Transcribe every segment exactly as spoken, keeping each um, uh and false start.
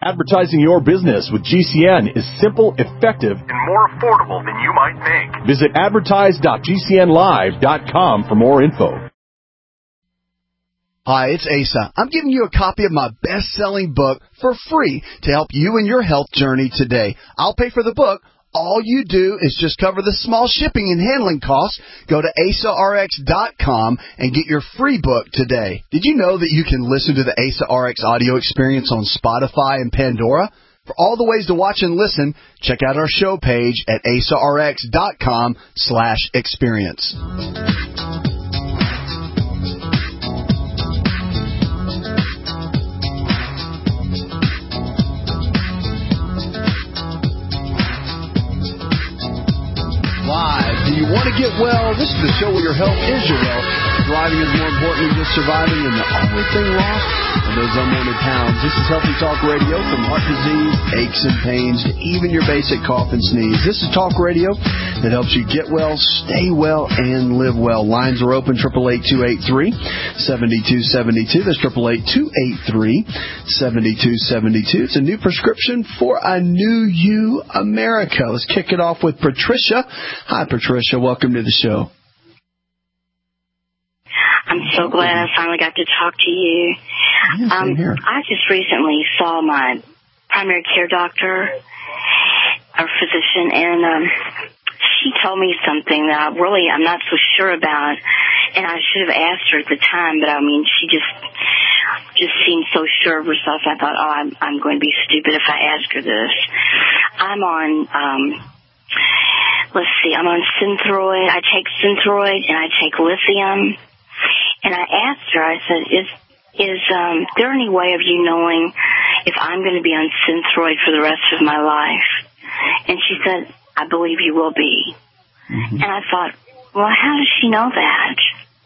Advertising your business with G C N is simple, effective, and more affordable than you might think. Visit advertise dot g c n live dot com for more info. Hi, it's Asa. I'm giving you a copy of my best-selling book for free to help you in your health journey today. I'll pay for the book. All you do is just cover the small shipping and handling costs. Go to asa r x dot com and get your free book today. Did you know that you can listen to the Asa R X audio experience on Spotify and Pandora? For all the ways to watch and listen, check out our show page at asa r x dot com slash experience. Live. Do you want to get well? This is the show where your health is your wealth. Thriving is more important than just surviving, and the only thing lost are those unwanted pounds. This is Healthy Talk Radio, from heart disease, aches and pains, to even your basic cough and sneeze. This is Talk Radio that helps you get well, stay well, and live well. Lines are open, eight eight eight, two eight three, seven two seven two. That's eight eight eight, two eight three, seven two seven two. It's a new prescription for a new you, America. Let's kick it off with Patricia. Hi, Patricia. Welcome to the show. I'm so glad I finally got to talk to you. Yes, um, I'm here. I just recently saw my primary care doctor, or physician, and um, she told me something that I really, I'm not so sure about, and I should have asked her at the time, but I mean, she just just seemed so sure of herself. I thought, oh, I'm, I'm going to be stupid if I ask her this. I'm on, um, let's see, I'm on Synthroid. I take Synthroid and I take lithium. And I asked her, I said, is is um, there any way of you knowing if I'm going to be on Synthroid for the rest of my life? And she said, I believe you will be. Mm-hmm. And I thought, well, how does she know that?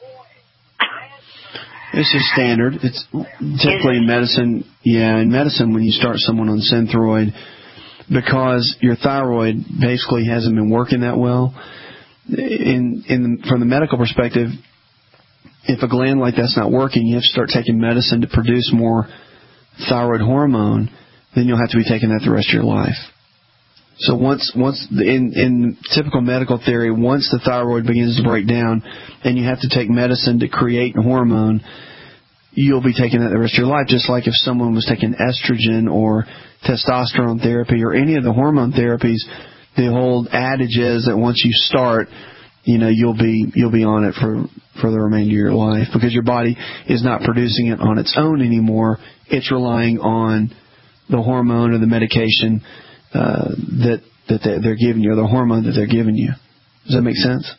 This is standard. It's typically in medicine. Yeah, in medicine, when you start someone on Synthroid, because your thyroid basically hasn't been working that well, in in from the medical perspective, if a gland like that's not working, you have to start taking medicine to produce more thyroid hormone, then you'll have to be taking that the rest of your life. So once, once in, in typical medical theory, once the thyroid begins to break down and you have to take medicine to create hormone, you'll be taking that the rest of your life, just like if someone was taking estrogen or testosterone therapy or any of the hormone therapies. The whole adage is that once you start, you know, you'll be you'll be on it for, for the remainder of your life, because your body is not producing it on its own anymore. It's relying on the hormone or the medication uh, that that they're giving you, or the hormone that they're giving you. Does that make sense?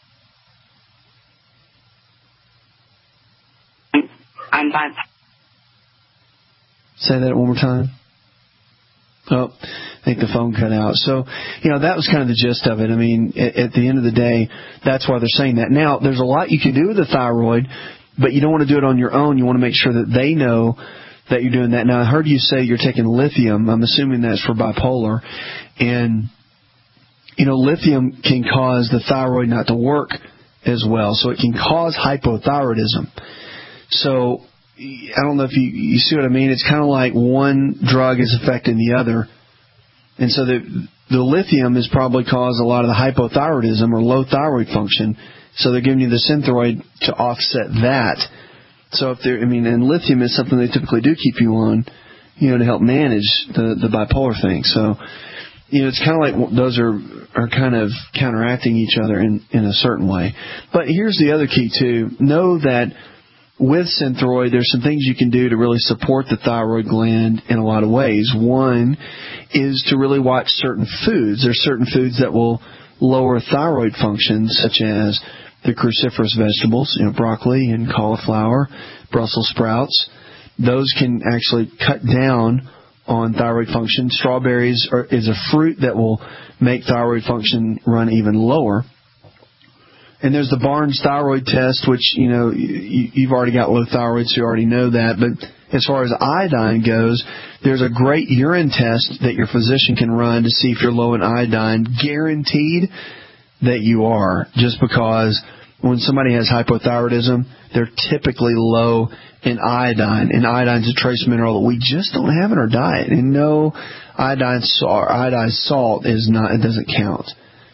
I'm fine. Say that one more time. Oh, I think the phone cut out. So, you know, that was kind of the gist of it. I mean, at, at the end of the day, that's why they're saying that. Now, there's a lot you can do with the thyroid, but you don't want to do it on your own. You want to make sure that they know that you're doing that. Now, I heard you say you're taking lithium. I'm assuming that's for bipolar. And, you know, lithium can cause the thyroid not to work as well. So it can cause hypothyroidism. So I don't know if you, you see what I mean. It's kind of like one drug is affecting the other. And so the, the lithium has probably caused a lot of the hypothyroidism or low thyroid function. So they're giving you the Synthroid to offset that. So if they're, I mean, and lithium is something they typically do keep you on, you know, to help manage the, the bipolar thing. So, you know, it's kind of like those are, are kind of counteracting each other in, in a certain way. But here's the other key too. Know that with Synthroid, there's some things you can do to really support the thyroid gland in a lot of ways. One is to really watch certain foods. There's certain foods that will lower thyroid functions, such as the cruciferous vegetables, you know, broccoli and cauliflower, Brussels sprouts. Those can actually cut down on thyroid function. Strawberries are, is a fruit that will make thyroid function run even lower. And there's the Barnes thyroid test, which, you know, you, you've already got low thyroid, so you already know that. But as far as iodine goes, there's a great urine test that your physician can run to see if you're low in iodine. Guaranteed that you are, just because when somebody has hypothyroidism, they're typically low in iodine. And iodine is a trace mineral that we just don't have in our diet. And no, iodine salt, iodized salt is not, it doesn't count.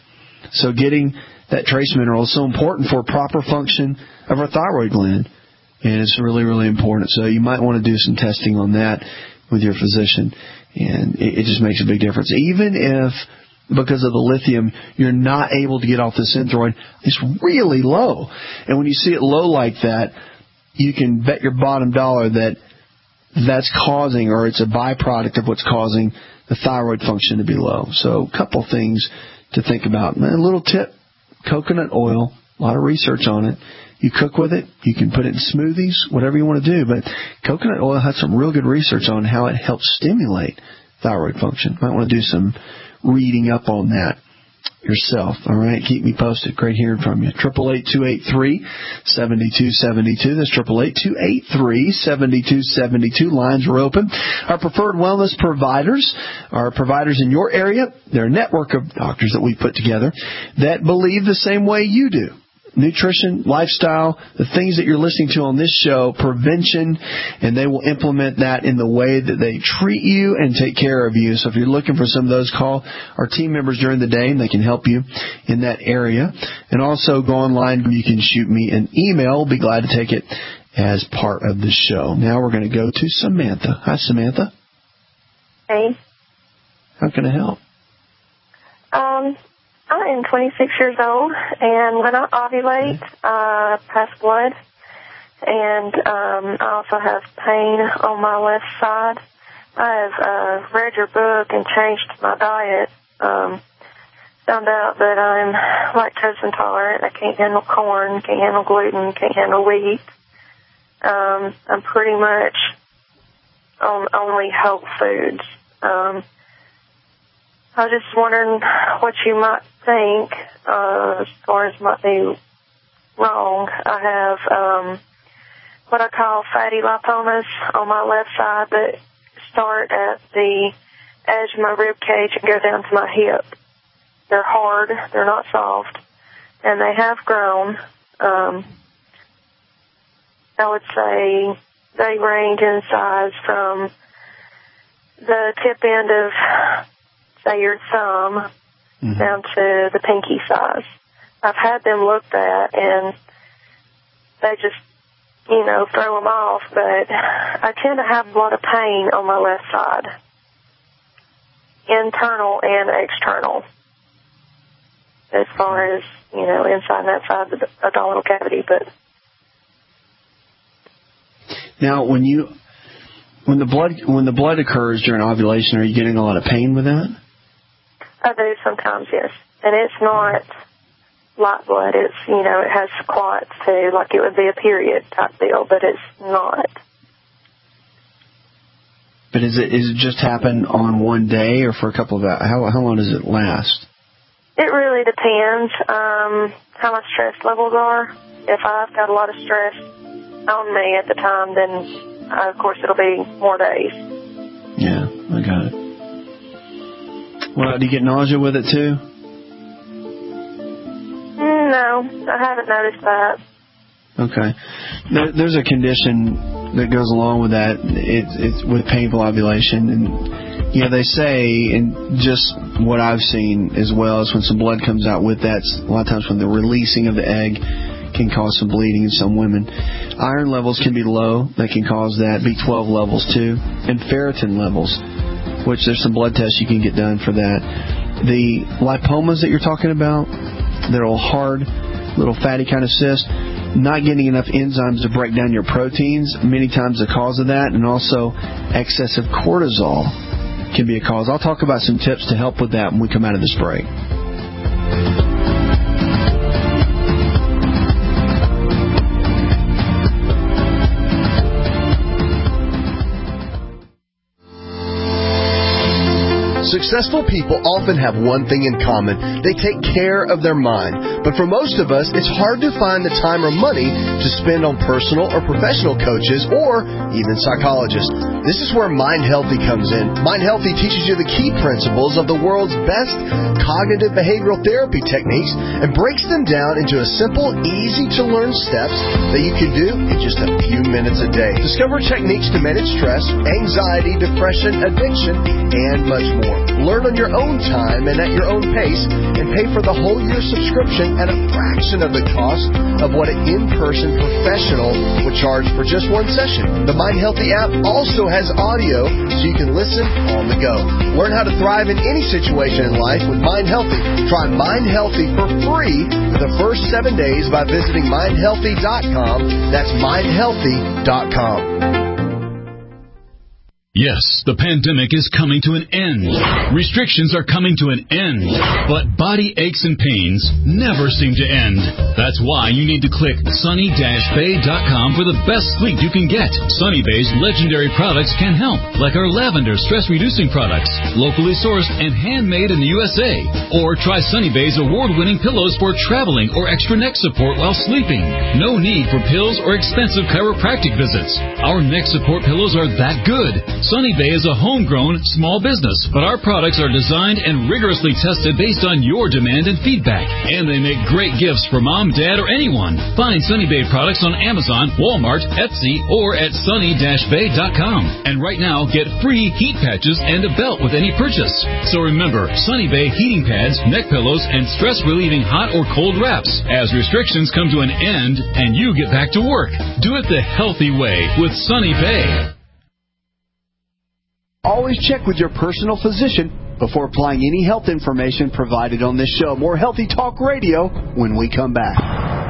So getting that trace mineral is so important for proper function of our thyroid gland. And it's really, really important. So you might want to do some testing on that with your physician. And it, it just makes a big difference. Even if, because of the lithium, you're not able to get off the Synthroid, it's really low. And when you see it low like that, you can bet your bottom dollar that that's causing, or it's a byproduct of what's causing the thyroid function to be low. So a couple things to think about. A little tip, coconut oil, a lot of research on it. You cook with it. You can put it in smoothies, whatever you want to do. But coconut oil has some real good research on how it helps stimulate thyroid function. Might want to do some reading up on that yourself. All right, keep me posted. Great hearing from you. Triple eight two eight three seven two seven two. That's triple eight two eight three seven two seven two. Lines are open. Our preferred wellness providers are providers in your area. They're a network of doctors that we put together that believe the same way you do. Nutrition, lifestyle, the things that you're listening to on this show, prevention, and they will implement that in the way that they treat you and take care of you. So if you're looking for some of those, call our team members during the day, and they can help you in that area. And also go online. You can shoot me an email. We'll be glad to take it as part of the show. Now we're going to go to Samantha. Hi, Samantha. Hey. How can I help? Um... I am twenty-six years old, and when I ovulate, I pass blood, and um, I also have pain on my left side. I have uh, read your book and changed my diet. Um, found out that I'm lactose intolerant. I can't handle corn, can't handle gluten, can't handle wheat. Um, I'm pretty much on only whole foods. Um, I was just wondering what you might think uh, as far as might be wrong. I have um, what I call fatty lipomas on my left side that start at the edge of my rib cage and go down to my hip. They're hard, they're not soft, and they have grown. Um, I would say they range in size from the tip end of, say, your thumb mm-hmm. down to the pinky size. I've had them looked at, and they just, you know, throw them off, but I tend to have a lot of pain on my left side, internal and external, as far as, you know, inside and outside the abdominal cavity. But now, when you when the blood when the blood occurs during ovulation, are you getting a lot of pain with that? I do sometimes, yes. And it's not light blood. It's, you know, it has clots too, like it would be a period type deal, but it's not. But is it is it just happen on one day or for a couple of hours? How, how long does it last? It really depends um, how my stress levels are. If I've got a lot of stress on me at the time, then, uh, of course, it'll be more days. Yeah, I got it. Well, do you get nausea with it too? No, I haven't noticed that. Okay. There, there's a condition that goes along with that. It's, it's with painful ovulation. And, you know, they say, and just what I've seen as well, is when some blood comes out with that, a lot of times when the releasing of the egg can cause some bleeding in some women. Iron levels can be low. That can cause that. B twelve levels too. And ferritin levels, which there's some blood tests you can get done for that. The lipomas that you're talking about, they're all hard, little fatty kind of cysts, not getting enough enzymes to break down your proteins, many times the cause of that, and also excessive cortisol can be a cause. I'll talk about some tips to help with that when we come out of this break. Successful people often have one thing in common. They take care of their mind. But for most of us, it's hard to find the time or money to spend on personal or professional coaches or even psychologists. This is where Mind Healthy comes in. Mind Healthy teaches you the key principles of the world's best cognitive behavioral therapy techniques and breaks them down into a simple, easy-to-learn steps that you can do in just a few minutes a day. Discover techniques to manage stress, anxiety, depression, addiction, and much more. Learn on your own time and at your own pace, and pay for the whole year subscription at a fraction of the cost of what an in-person professional would charge for just one session. The Mind Healthy app also has audio so you can listen on the go. Learn how to thrive in any situation in life with Mind Healthy. Try Mind Healthy for free for the first seven days by visiting mind healthy dot com. That's mind healthy dot com. Yes, the pandemic is coming to an end. Restrictions are coming to an end. But body aches and pains never seem to end. That's why you need to click sunny dash bay dot com for the best sleep you can get. Sunny Bay's legendary products can help, like our lavender stress-reducing products, locally sourced and handmade in the U S A. Or try Sunny Bay's award-winning pillows for traveling or extra neck support while sleeping. No need for pills or expensive chiropractic visits. Our neck support pillows are that good. Sunny Bay is a homegrown small business, but our products are designed and rigorously tested based on your demand and feedback. And they make great gifts for mom, dad, or anyone. Find Sunny Bay products on Amazon, Walmart, Etsy, or at sunny dash bay dot com. And right now, get free heat patches and a belt with any purchase. So remember, Sunny Bay heating pads, neck pillows, and stress-relieving hot or cold wraps as restrictions come to an end and you get back to work. Do it the healthy way with Sunny Bay. Always check with your personal physician before applying any health information provided on this show. More Healthy Talk Radio when we come back.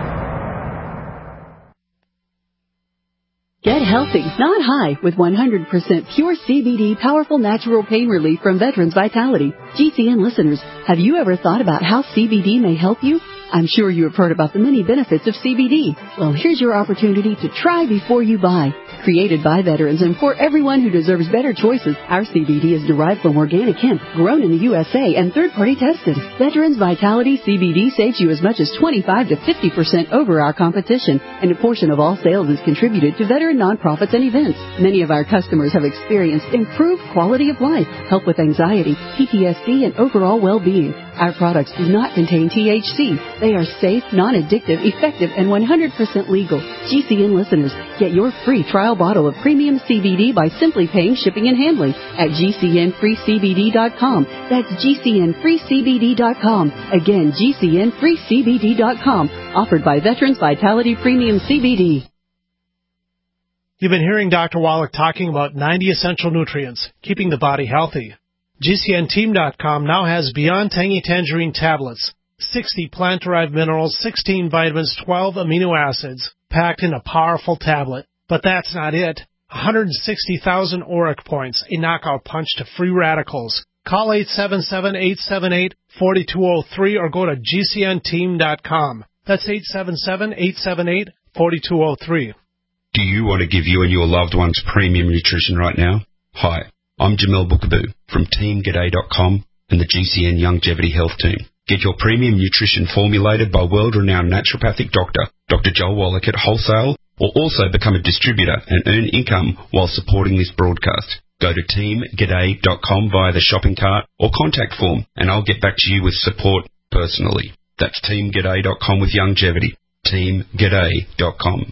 Get healthy, not high, with one hundred percent pure C B D powerful natural pain relief from Veterans Vitality. G C N listeners, have you ever thought about how C B D may help you? I'm sure you have heard about the many benefits of C B D. Well, here's your opportunity to try before you buy. Created by veterans and for everyone who deserves better choices, our C B D is derived from organic hemp, grown in the U S A, and third-party tested. Veterans Vitality C B D saves you as much as twenty-five to fifty percent over our competition, and a portion of all sales is contributed to veteran nonprofits and events. Many of our customers have experienced improved quality of life, help with anxiety, P T S D, and overall well-being. Our products do not contain T H C. They are safe, non-addictive, effective, and one hundred percent legal. G C N listeners, get your free trial bottle of premium C B D by simply paying shipping and handling at G C N free C B D dot com. That's G C N free C B D dot com. Again, G C N free C B D dot com. Offered by Veterans Vitality Premium C B D. You've been hearing Doctor Wallach talking about ninety essential nutrients, keeping the body healthy. G C N team dot com now has Beyond Tangy Tangerine tablets, sixty plant-derived minerals, sixteen vitamins, twelve amino acids, packed in a powerful tablet. But that's not it. one hundred sixty thousand auric points, a knockout punch to free radicals. Call eight seven seven, eight seven eight, four two zero three or go to G C N team dot com. That's eight seven seven, eight seven eight, four two zero three. Do you want to give you and your loved ones premium nutrition right now? Hi, I'm Jamel Bookaboo from team g'day dot com and the G C N Longevity Health Team. Get your premium nutrition formulated by world-renowned naturopathic doctor, Doctor Joel Wallach at wholesale, or also become a distributor and earn income while supporting this broadcast. Go to team g'day dot com via the shopping cart or contact form, and I'll get back to you with support personally. That's team g'day dot com with longevity. team g'day dot com.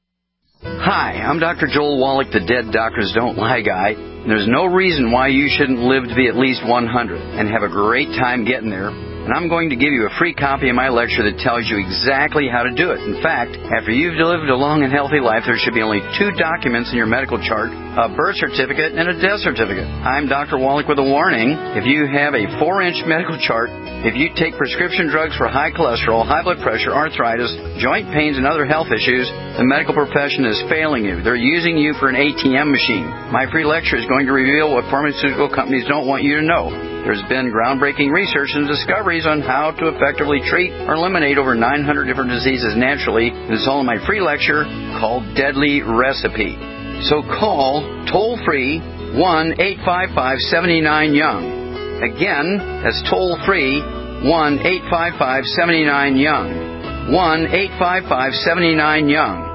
Hi, I'm Doctor Joel Wallach, the Dead Doctors Don't Lie guy. There's no reason why you shouldn't live to be at least one hundred and have a great time getting there. And I'm going to give you a free copy of my lecture that tells you exactly how to do it. In fact, after you've lived a long and healthy life, there should be only two documents in your medical chart, a birth certificate and a death certificate. I'm Doctor Wallach with a warning. If you have a four-inch medical chart, if you take prescription drugs for high cholesterol, high blood pressure, arthritis, joint pains, and other health issues, the medical profession is failing you. They're using you for an A T M machine. My free lecture is going to reveal what pharmaceutical companies don't want you to know. There's been groundbreaking research and discoveries on how to effectively treat or eliminate over nine hundred different diseases naturally. It's all in my free lecture called Deadly Recipe. So call toll-free one eight five five, seven nine, young. Again, that's toll-free, one eight five five, seven nine, YOUNG. one eight five five, seven nine, YOUNG.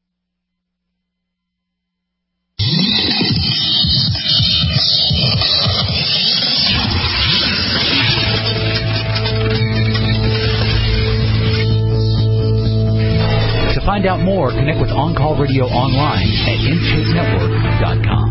To find out more, connect with On Call Radio online at intake network dot com.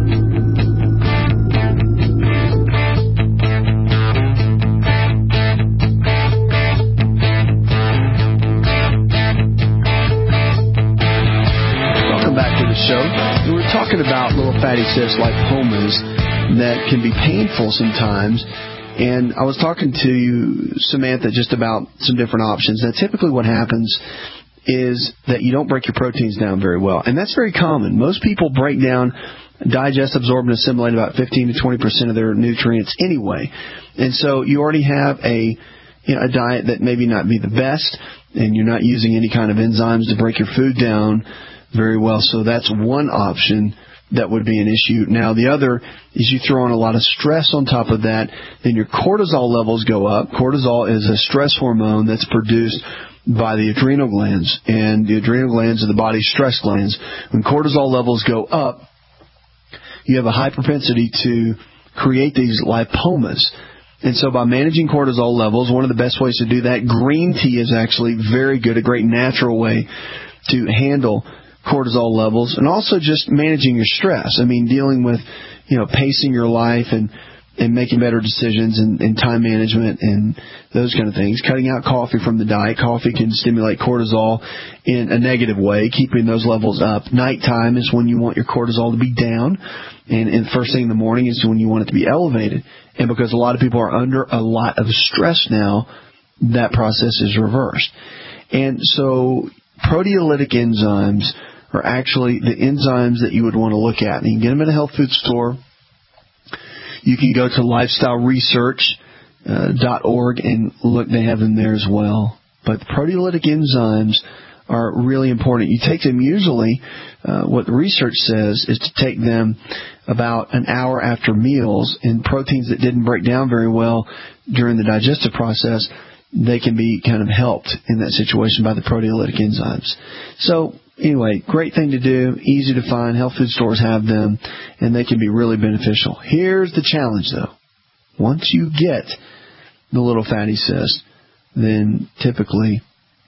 Welcome back to the show. We were talking about little fatty cysts, lipomas, that can be painful sometimes. And I was talking to you, Samantha, just about some different options. Now, typically what happens is that you don't break your proteins down very well. And that's very common. Most people break down, digest, absorb, and assimilate about fifteen to twenty percent of their nutrients anyway. And so you already have a, you know, a diet that maybe not be the best, and you're not using any kind of enzymes to break your food down very well. So that's one option that would be an issue. Now, the other is you throw in a lot of stress on top of that, then your cortisol levels go up. Cortisol is a stress hormone that's produced by the adrenal glands, and the adrenal glands are the body's stress glands. When cortisol levels go up, you have a high propensity to create these lipomas. And so by managing cortisol levels, one of the best ways to do that, green tea is actually very good, a great natural way to handle cortisol levels, and also just managing your stress. I mean, dealing with, you know, pacing your life and, and making better decisions and, and time management and those kind of things. Cutting out coffee from the diet. Coffee can stimulate cortisol in a negative way, keeping those levels up. Nighttime is when you want your cortisol to be down, and, and first thing in the morning is when you want it to be elevated. And because a lot of people are under a lot of stress now, that process is reversed. And so proteolytic enzymes are actually the enzymes that you would want to look at. And you can get them at a health food store. You can go to lifestyle research dot org and look, they have them there as well. But the proteolytic enzymes are really important. You take them usually, uh, what the research says is to take them about an hour after meals, and proteins that didn't break down very well during the digestive process, they can be kind of helped in that situation by the proteolytic enzymes. So anyway, great thing to do, easy to find. Health food stores have them, and they can be really beneficial. Here's the challenge, though. Once you get the little fatty cyst, then typically,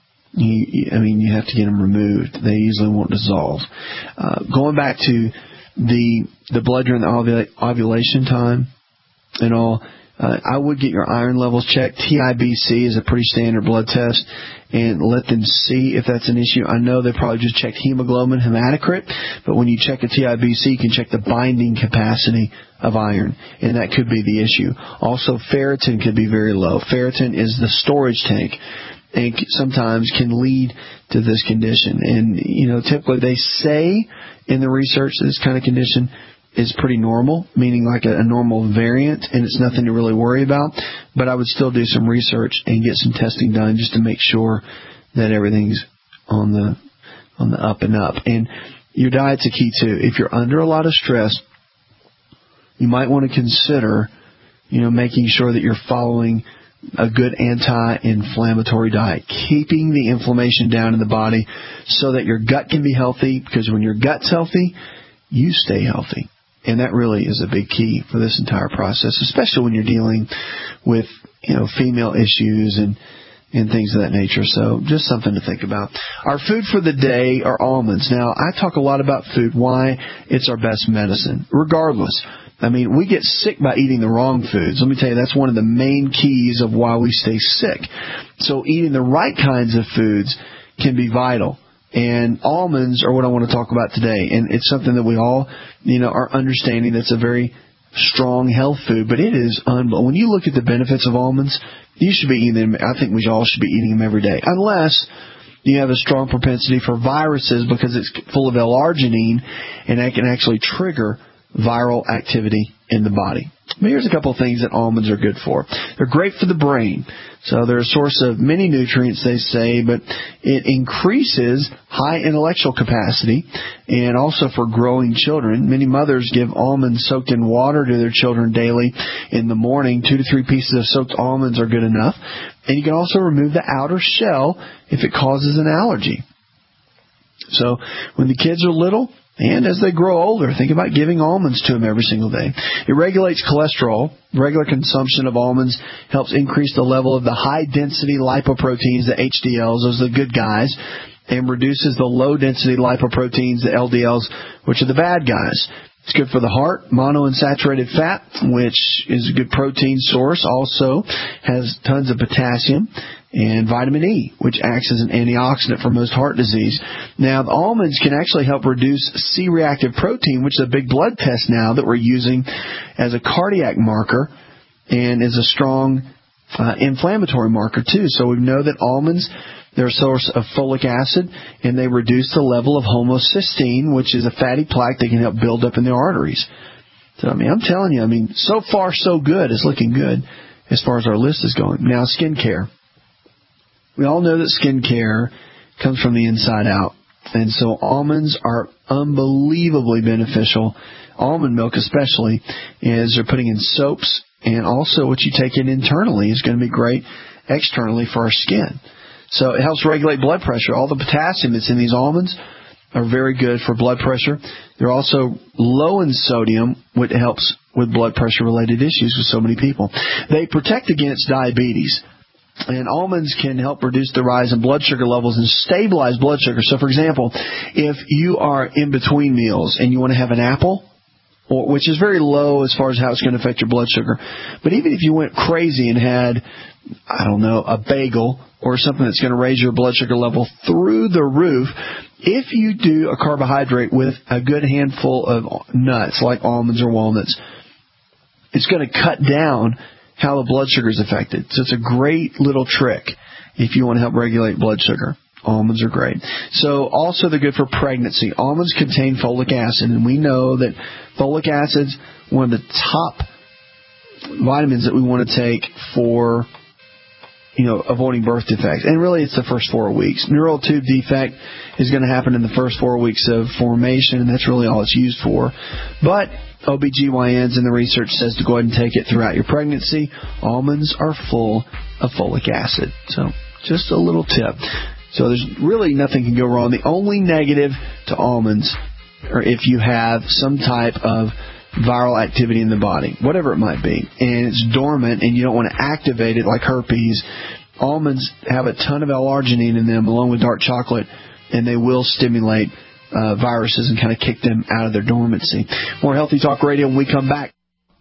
you, I mean, you have to get them removed. They usually won't dissolve. Uh, going back to the the blood during the ovula- ovulation time and all, Uh, I would get your iron levels checked. T I B C is a pretty standard blood test, and let them see if that's an issue. I know they probably just checked hemoglobin, hematocrit, but when you check a T I B C, you can check the binding capacity of iron, and that could be the issue. Also, ferritin could be very low. Ferritin is the storage tank, and sometimes can lead to this condition. And, you know, typically they say in the research that this kind of condition is pretty normal, meaning like a, a normal variant, and it's nothing to really worry about. But I would still do some research and get some testing done just to make sure that everything's on the on the up and up. And your diet's a key too. If you're under a lot of stress, you might want to consider, you know, making sure that you're following a good anti-inflammatory diet, keeping the inflammation down in the body so that your gut can be healthy, because when your gut's healthy, you stay healthy. And that really is a big key for this entire process, especially when you're dealing with, you know, female issues and, and things of that nature. So just something to think about. Our food for the day are almonds. Now, I talk a lot about food, why it's our best medicine, regardless. I mean, we get sick by eating the wrong foods. Let me tell you, that's one of the main keys of why we stay sick. So eating the right kinds of foods can be vital. And almonds are what I want to talk about today. And it's something that we all, you know, are understanding that's a very strong health food. But it is unbelievable. When you look at the benefits of almonds, you should be eating them. I think we all should be eating them every day. Unless you have a strong propensity for viruses, because it's full of L-arginine, and that can actually trigger viral activity in the body. But here's a couple of things that almonds are good for. They're great for the brain. So they're a source of many nutrients, they say, but it increases high intellectual capacity and also for growing children. Many mothers give almonds soaked in water to their children daily in the morning. Two to three pieces of soaked almonds are good enough. And you can also remove the outer shell if it causes an allergy. So when the kids are little, and as they grow older, think about giving almonds to them every single day. It regulates cholesterol. Regular consumption of almonds helps increase the level of the high-density lipoproteins, the H D Ls, those are the good guys, and reduces the low-density lipoproteins, the L D Ls, which are the bad guys. It's good for the heart. Monounsaturated fat, which is a good protein source, also has tons of potassium. And vitamin E, which acts as an antioxidant for most heart disease. Now, the almonds can actually help reduce C-reactive protein, which is a big blood test now that we're using as a cardiac marker and is a strong uh, inflammatory marker, too. So we know that almonds, they're a source of folic acid, and they reduce the level of homocysteine, which is a fatty plaque that can help build up in the arteries. So, I mean, I'm telling you, I mean, so far, so good. It's looking good as far as our list is going. Now, skincare. We all know that skincare comes from the inside out. And so almonds are unbelievably beneficial. Almond milk especially, as they're putting in soaps. And also what you take in internally is going to be great externally for our skin. So it helps regulate blood pressure. All the potassium that's in these almonds are very good for blood pressure. They're also low in sodium, which helps with blood pressure-related issues with so many people. They protect against diabetes. And almonds can help reduce the rise in blood sugar levels and stabilize blood sugar. So, for example, if you are in between meals and you want to have an apple, or, which is very low as far as how it's going to affect your blood sugar, but even if you went crazy and had, I don't know, a bagel or something that's going to raise your blood sugar level through the roof, if you do a carbohydrate with a good handful of nuts like almonds or walnuts, it's going to cut down how the blood sugar is affected. So it's a great little trick if you want to help regulate blood sugar. Almonds are great. So also they're good for pregnancy. Almonds contain folic acid, and we know that folic acid's one of the top vitamins that we want to take for, you know, avoiding birth defects. And really it's the first four weeks. Neural tube defect is going to happen in the first four weeks of formation, and that's really all it's used for. But O B G Y Ns and the research says to go ahead and take it throughout your pregnancy. Almonds are full of folic acid. So just a little tip. So there's really nothing can go wrong. The only negative to almonds are if you have some type of viral activity in the body, whatever it might be, and it's dormant and you don't want to activate it like herpes. Almonds have a ton of L-arginine in them along with dark chocolate, and they will stimulate uh, viruses and kind of kick them out of their dormancy. More Healthy Talk Radio when we come back.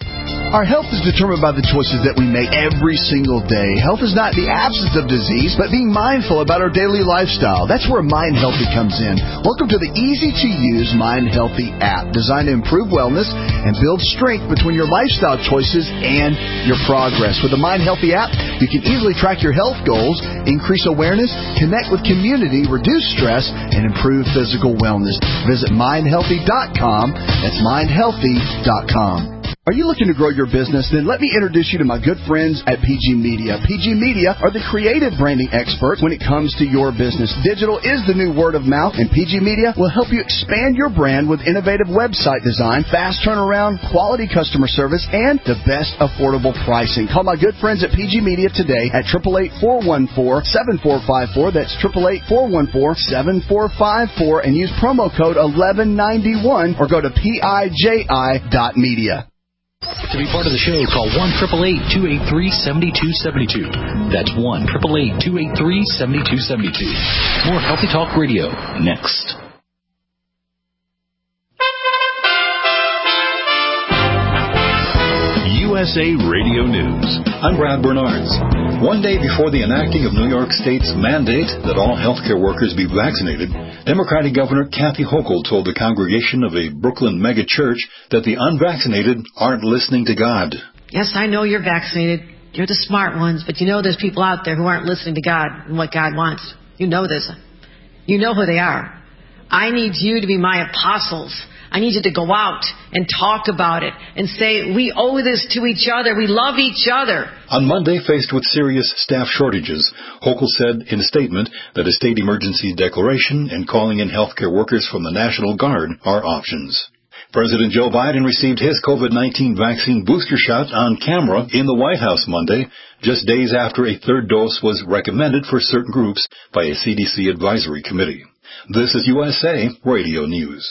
Our health is determined by the choices that we make every single day. Health is not the absence of disease, but being mindful about our daily lifestyle. That's where Mind Healthy comes in. Welcome to the easy-to-use Mind Healthy app, designed to improve wellness and build strength between your lifestyle choices and your progress. With the Mind Healthy app, you can easily track your health goals, increase awareness, connect with community, reduce stress, and improve physical wellness. Visit mind healthy dot com. That's mind healthy dot com. Are you looking to grow your business? Then let me introduce you to my good friends at P G Media. P G Media are the creative branding experts when it comes to your business. Digital is the new word of mouth, and P G Media will help you expand your brand with innovative website design, fast turnaround, quality customer service, and the best affordable pricing. Call my good friends at P G Media today at eight eight eight, four one four, seven four five four. That's eight eight eight, four one four, seven four five four, and use promo code eleven ninety-one or go to P I J I dot media. To be part of the show, call one eight eight eight, two eight three, seven two seven two. That's one eight eight eight, two eight three, seven two seven two. More Healthy Talk Radio next. U S A Radio News. I'm Brad Bernards. One day before the enacting of New York State's mandate that all healthcare workers be vaccinated, Democratic Governor Kathy Hochul told the congregation of a Brooklyn megachurch that the unvaccinated aren't listening to God. Yes, I know you're vaccinated. You're the smart ones, but you know there's people out there who aren't listening to God and what God wants. You know this. You know who they are. I need you to be my apostles. I need you to go out and talk about it and say, we owe this to each other. We love each other. On Monday, faced with serious staff shortages, Hochul said in a statement that a state emergency declaration and calling in healthcare workers from the National Guard are options. President Joe Biden received his COVID nineteen vaccine booster shot on camera in the White House Monday, just days after a third dose was recommended for certain groups by a C D C advisory committee. This is U S A Radio News.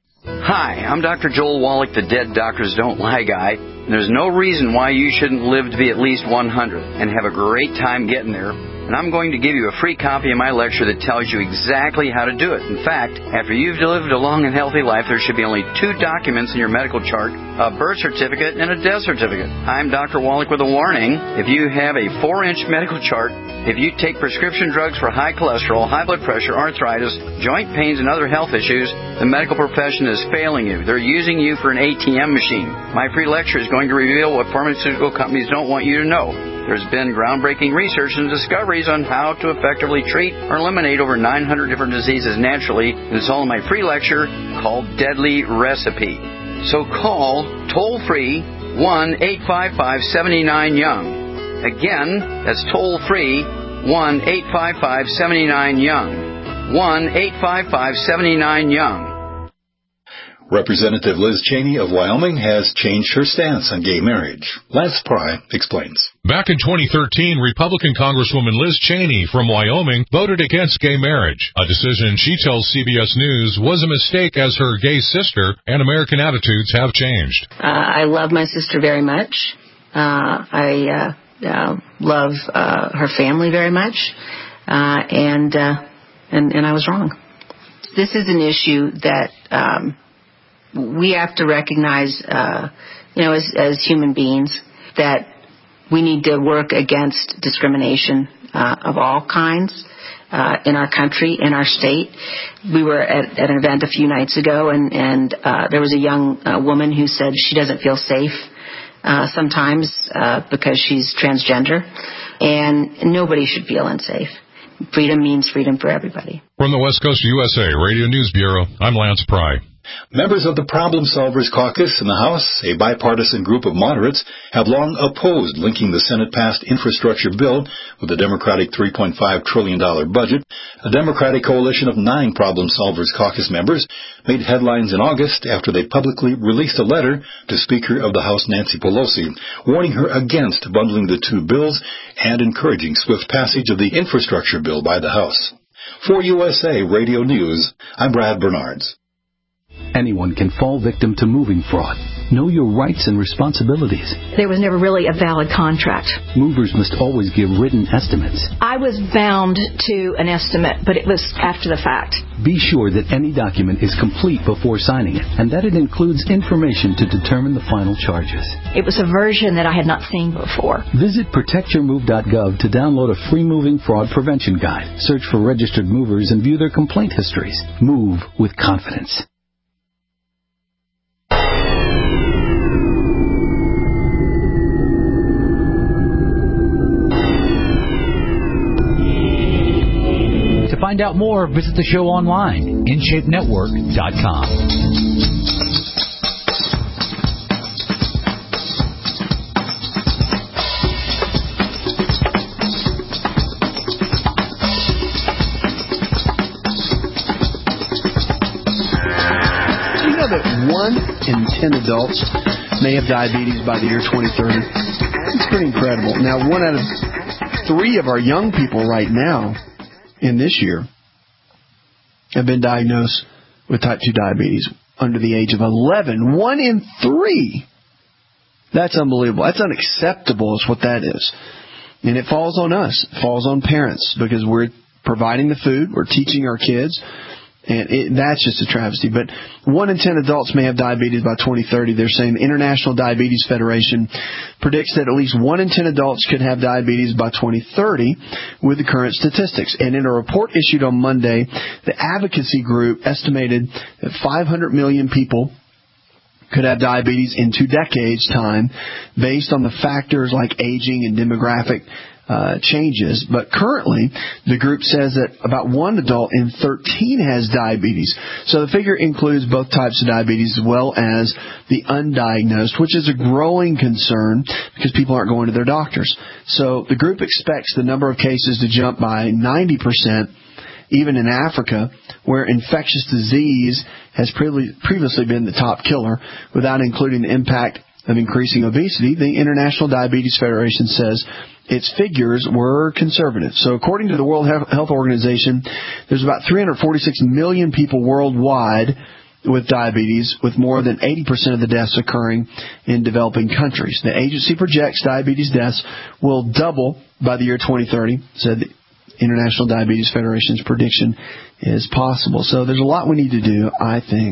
Hi, I'm Doctor Joel Wallach, the Dead Doctors Don't Lie guy. And there's no reason why you shouldn't live to be at least one hundred and have a great time getting there. And I'm going to give you a free copy of my lecture that tells you exactly how to do it. In fact, after you've lived a long and healthy life, there should be only two documents in your medical chart, a birth certificate and a death certificate. I'm Doctor Wallach with a warning. If you have a four-inch medical chart, if you take prescription drugs for high cholesterol, high blood pressure, arthritis, joint pains, and other health issues, the medical profession is failing you. They're using you for an A T M machine. My free lecture is going to reveal what pharmaceutical companies don't want you to know. There's been groundbreaking research and discoveries on how to effectively treat or eliminate over nine hundred different diseases naturally, and it's all in my free lecture called Deadly Recipe. So call toll-free one eight five five, seven nine, young. Again, that's toll-free one eight five five, seven nine, young. one eight five five, seven nine, young. Representative Liz Cheney of Wyoming has changed her stance on gay marriage. Lance Pry explains. Back in twenty thirteen, Republican Congresswoman Liz Cheney from Wyoming voted against gay marriage, a decision she tells C B S News was a mistake as her gay sister and American attitudes have changed. Uh, I love my sister very much. Uh, I uh, uh, love uh, her family very much, uh, and, uh, and and I was wrong. This is an issue that um, we have to recognize, uh, you know, as, as human beings, that we need to work against discrimination uh, of all kinds uh, in our country, in our state. We were at, at an event a few nights ago, and, and uh, there was a young uh, woman who said she doesn't feel safe uh, sometimes uh, because she's transgender, and nobody should feel unsafe. Freedom means freedom for everybody. From the West Coast U S A Radio News Bureau, I'm Lance Pry. Members of the Problem Solvers Caucus in the House, a bipartisan group of moderates, have long opposed linking the Senate-passed infrastructure bill with the Democratic three point five trillion dollars budget. A Democratic coalition of nine Problem Solvers Caucus members made headlines in August after they publicly released a letter to Speaker of the House Nancy Pelosi, warning her against bundling the two bills and encouraging swift passage of the infrastructure bill by the House. For U S A Radio News, I'm Brad Bernards. Anyone can fall victim to moving fraud. Know your rights and responsibilities. There was never really a valid contract. Movers must always give written estimates. I was bound to an estimate, but it was after the fact. Be sure that any document is complete before signing it, and that it includes information to determine the final charges. It was a version that I had not seen before. Visit protect your move dot gov to download a free moving fraud prevention guide. Search for registered movers and view their complaint histories. Move with confidence. To find out more, visit the show online, in shape network dot com. Do you know that one in ten adults may have diabetes by the year twenty thirty? It's pretty incredible. Now, one out of three of our young people right now in this year have been diagnosed with type two diabetes under the age of eleven. One in three. That's unbelievable. That's unacceptable is what that is. And it falls on us. It falls on parents because we're providing the food. We're teaching our kids. And it, that's just a travesty. But one in ten adults may have diabetes by twenty thirty. They're saying the International Diabetes Federation predicts that at least one in ten adults could have diabetes by twenty thirty with the current statistics. And in a report issued on Monday, the advocacy group estimated that five hundred million people could have diabetes in two decades' time based on the factors like aging and demographic uh, changes. But currently, the group says that about one adult in thirteen has diabetes. So the figure includes both types of diabetes as well as the undiagnosed, which is a growing concern because people aren't going to their doctors. So the group expects the number of cases to jump by ninety percent, even in Africa, where infectious disease has previously been the top killer, without including the impact of increasing obesity. The International Diabetes Federation says its figures were conservative. So according to the World Health Organization, there's about three hundred forty-six million people worldwide with diabetes, with more than eighty percent of the deaths occurring in developing countries. The agency projects diabetes deaths will double by the year twenty thirty, said the International Diabetes Federation's prediction is possible. So there's a lot we need to do, I think.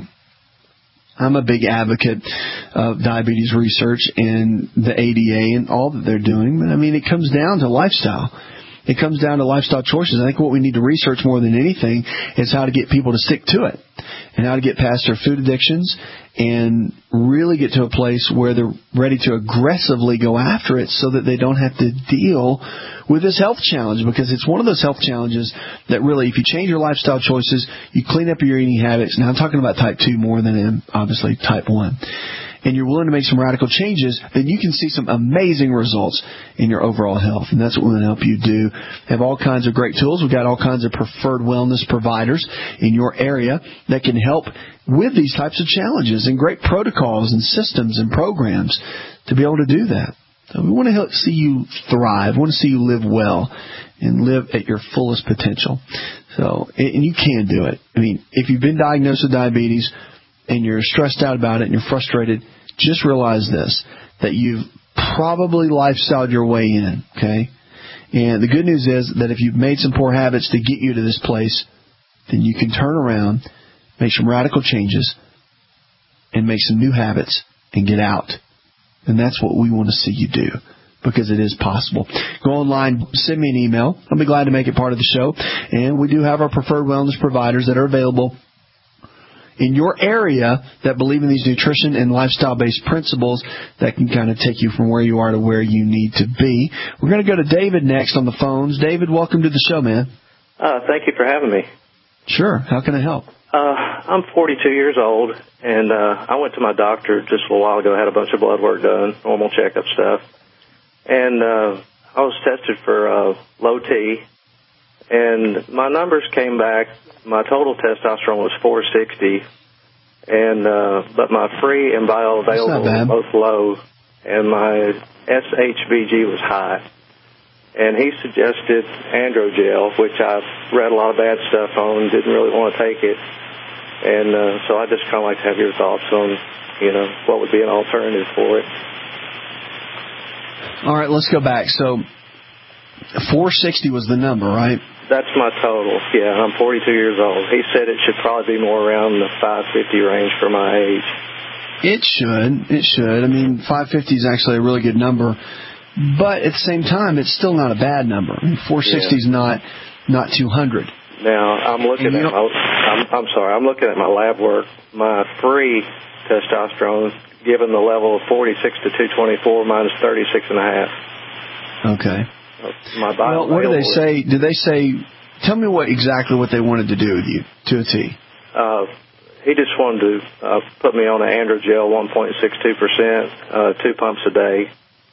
I'm a big advocate of diabetes research and the A D A and all that they're doing. But, I mean, it comes down to lifestyle. It comes down to lifestyle choices. I think what we need to research more than anything is how to get people to stick to it and how to get past their food addictions and really get to a place where they're ready to aggressively go after it so that they don't have to deal with this health challenge, because it's one of those health challenges that really, if you change your lifestyle choices, you clean up your eating habits. Now, I'm talking about type two more than obviously type one. And you're willing to make some radical changes, then you can see some amazing results in your overall health. And that's what we want to help you do. We have all kinds of great tools. We've got all kinds of preferred wellness providers in your area that can help with these types of challenges, and great protocols and systems and programs to be able to do that. So we want to help see you thrive. We want to see you live well and live at your fullest potential. So, and you can do it. I mean, if you've been diagnosed with diabetes and you're stressed out about it and you're frustrated, just realize this, that you've probably lifestyled your way in, okay? And the good news is that if you've made some poor habits to get you to this place, then you can turn around, make some radical changes, and make some new habits and get out. And that's what we want to see you do, because it is possible. Go online, send me an email. I'll be glad to make it part of the show. And we do have our preferred wellness providers that are available in your area that believe in these nutrition and lifestyle-based principles that can kind of take you from where you are to where you need to be. We're going to go to David next on the phones. David, welcome to the show, man. Uh, thank you for having me. Sure. How can I help? Uh, I'm forty-two years old, and uh, I went to my doctor just a little while ago, had a bunch of blood work done, normal checkup stuff. And uh, I was tested for uh, low T, and my numbers came back. My total testosterone was four sixty, and uh, but my free and bioavailable were both low, and my S H B G was high. And he suggested Androgel, which I've read a lot of bad stuff on, didn't really want to take it. And uh, so I just kind of like to have your thoughts on, you know, what would be an alternative for it. All right, let's go back. So four sixty was the number, right? That's my total, yeah. I'm forty-two years old. He said it should probably be more around the five fifty range for my age. It should. It should. I mean, five fifty is actually a really good number. But at the same time, it's still not a bad number. I mean, four sixty is yeah. not not two hundred. Now, I'm looking at my, I'm, I'm sorry, I'm looking at my lab work. My free testosterone, given the level of forty-six to two twenty-four, mine is thirty-six and a half. Okay. My well, what do they say? Do they say, tell me what exactly what they wanted to do with you, to a T. Uh, he just wanted to uh, put me on an Androgel, one point six two percent, uh, two pumps a day.